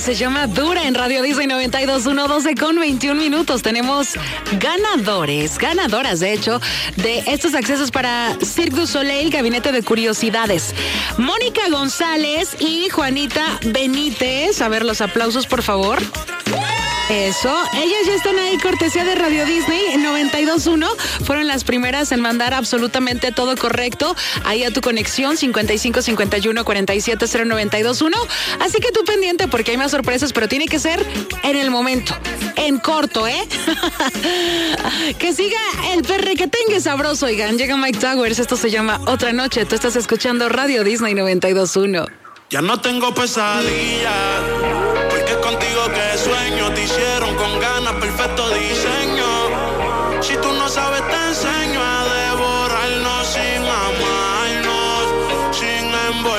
se llama Dura en Radio Disney 92.1, 12:21. Tenemos ganadoras, de hecho, de estos accesos para Cirque du Soleil, Gabinete de Curiosidades. Mónica González y Juanita Benítez. A ver, los aplausos, por favor. Eso, ellas ya están ahí, cortesía de Radio Disney 92.1. Fueron las primeras en mandar absolutamente todo correcto ahí a tu conexión 55 51 47 0921. Así que tú pendiente porque hay más sorpresas, pero tiene que ser en el momento, en corto, ¿eh? Que siga el perrequetengue sabroso, oigan. Llega Mike Towers, esto se llama Otra Noche. Tú estás escuchando Radio Disney 92.1. Ya no tengo pesadilla, porque es contigo que sueño. Te hicieron con ganas, perfecto diseño. Si tú no sabes